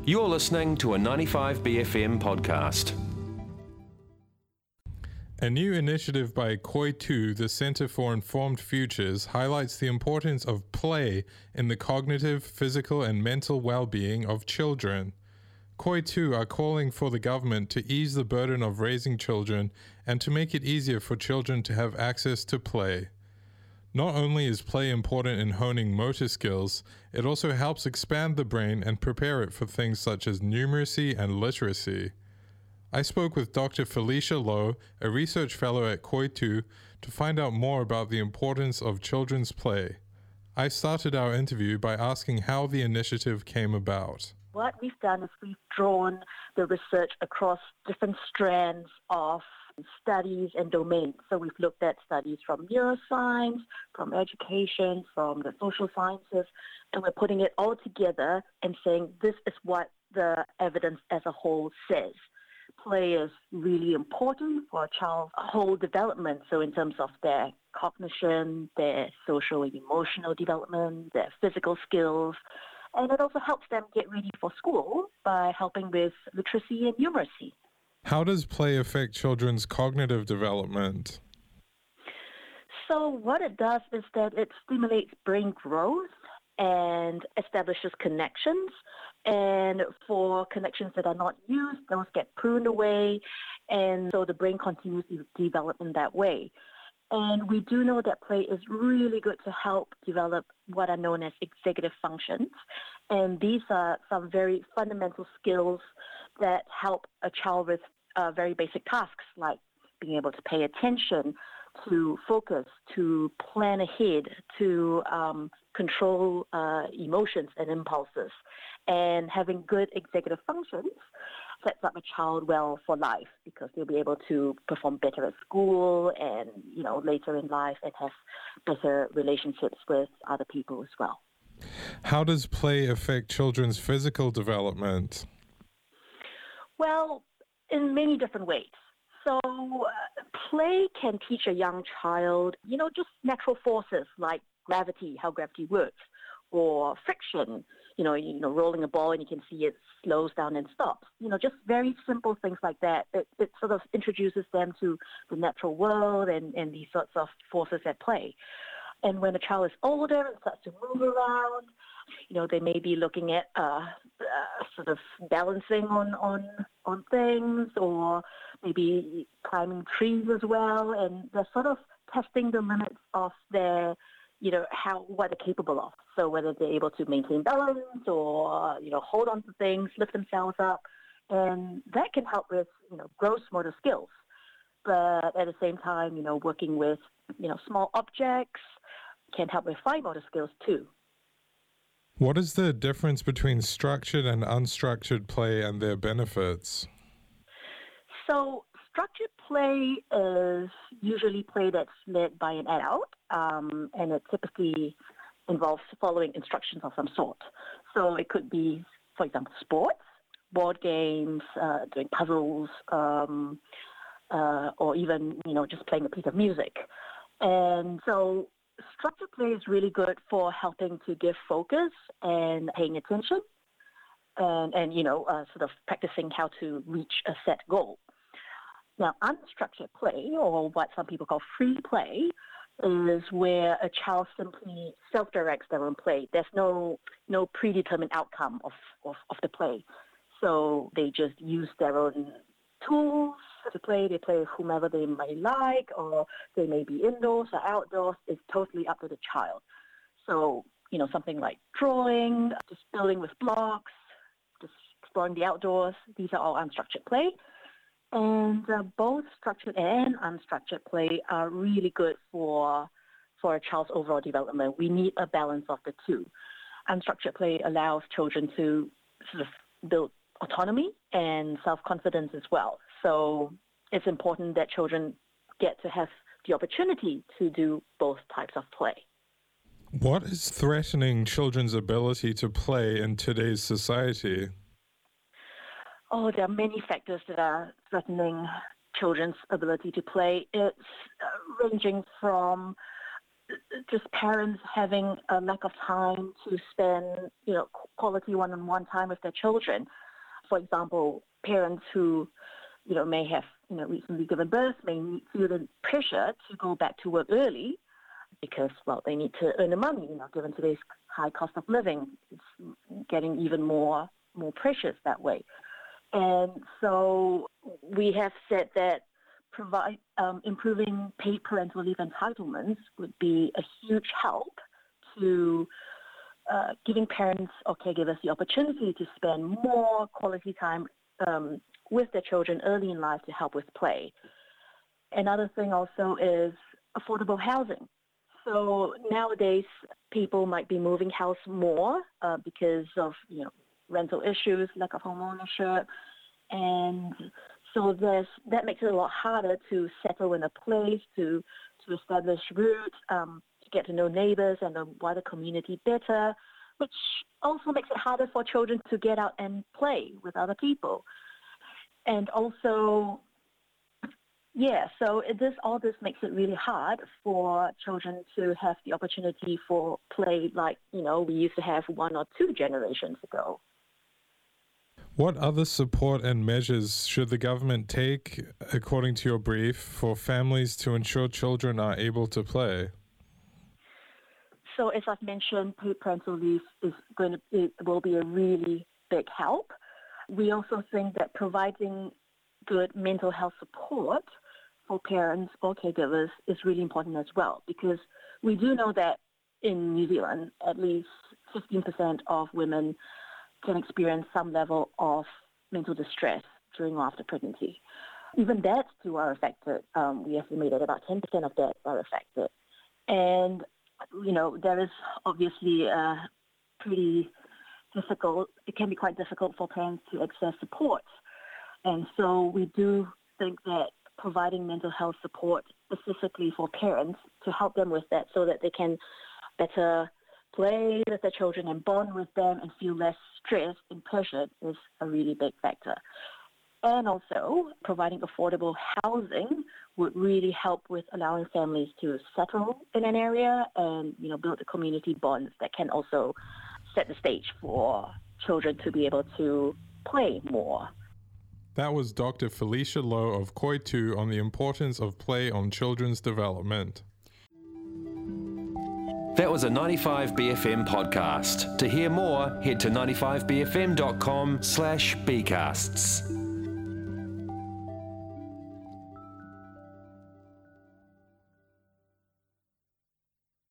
You're listening to a 95BFM podcast. A new initiative by Koi2, the Center for Informed Futures, highlights the importance of play in the cognitive, physical, and mental well-being of children. Koi2 are calling for the government to ease the burden of raising children and to make it easier for children to have access to play. Not only is play important in honing motor skills, it also helps expand the brain and prepare it for things such as numeracy and literacy. I spoke with Dr. Felicia Lowe, a research fellow at Koi2, to find out more about the importance of children's play. I started our interview by asking how the initiative came about. What we've done is we've drawn the research across different strands of studies and domains. So we've looked at studies from neuroscience, from education, from the social sciences, and we're putting it all together and saying this is what the evidence as a whole says. Play is really important for a child's whole development. So in terms of their cognition, their social and emotional development, their physical skills, and it also helps them get ready for school by helping with literacy and numeracy. How does play affect children's cognitive development? So what it does is that it stimulates brain growth and establishes connections. And for connections that are not used, those get pruned away, and so the brain continues to develop in that way. And we do know that play is really good to help develop what are known as executive functions. And these are some very fundamental skills that help a child with very basic tasks like being able to pay attention, to focus, to plan ahead, to control emotions and impulses. And having good executive functions sets up a child well for life because they'll be able to perform better at school and, later in life and have better relationships with other people as well. How does play affect children's physical development? Well, in many different ways. So play can teach a young child, just natural forces like gravity, how gravity works, or friction, rolling a ball and you can see it slows down and stops. Just very simple things like that. It sort of introduces them to the natural world and these sorts of forces at play. And when a child is older and starts to move around, they may be looking at sort of balancing on things or maybe climbing trees as well. And they're sort of testing the limits of their what they're capable of. So whether they're able to maintain balance or, hold on to things, lift themselves up. And that can help with, gross motor skills. But at the same time, working with, small objects can help with fine motor skills too. What is the difference between structured and unstructured play and their benefits? So structured play is usually play that's led by an adult, and it typically involves following instructions of some sort. So it could be, for example, sports, board games, doing puzzles, or even, just playing a piece of music. And so structured play is really good for helping to give focus and paying attention and sort of practicing how to reach a set goal. Now, unstructured play, or what some people call free play, is where a child simply self-directs their own play. There's no predetermined outcome of the play. So they just use their own tools to play. They play with whomever they might like, or they may be indoors or outdoors. It's totally up to the child. So, something like drawing, just building with blocks, just exploring the outdoors, these are all unstructured play. And both structured and unstructured play are really good for a child's overall development. We need a balance of the two. Unstructured play allows children to sort of build autonomy and self-confidence as well. So it's important that children get to have the opportunity to do both types of play. What is threatening children's ability to play in today's society? Oh, there are many factors that are threatening children's ability to play. It's ranging from just parents having a lack of time to spend, quality one-on-one time with their children. For example, parents who, may have, recently given birth may feel the pressure to go back to work early because, well, they need to earn the money, given today's high cost of living. It's getting even more precious that way. And so we have said that improving paid parental leave entitlements would be a huge help to giving parents or caregivers the opportunity to spend more quality time with their children early in life to help with play. Another thing also is affordable housing. So nowadays, people might be moving house more because of rental issues, lack of home ownership, and so that makes it a lot harder to settle in a place, to establish roots, to get to know neighbors and the wider community better, which also makes it harder for children to get out and play with other people. And also, so all this makes it really hard for children to have the opportunity for play like, we used to have 1 or 2 generations ago. What other support and measures should the government take, according to your brief, for families to ensure children are able to play? So as I've mentioned, paid parental leave will be a really big help. We also think that providing good mental health support for parents or caregivers is really important as well, because we do know that in New Zealand, at least 15% of women can experience some level of mental distress during or after pregnancy. Even dads too are affected. We estimate that about 10% of dads are affected. And, there is obviously pretty difficult, it can be quite difficult for parents to access support. And so we do think that providing mental health support specifically for parents to help them with that so that they can better play with their children and bond with them and feel less stressed and pressured is a really big factor. And also, providing affordable housing would really help with allowing families to settle in an area and, build the community bonds that can also set the stage for children to be able to play more. That was Dr. Felicia Lowe of Koi 2 on the importance of play on children's development. That was a 95BFM podcast. To hear more, head to 95bfm.com/bcasts.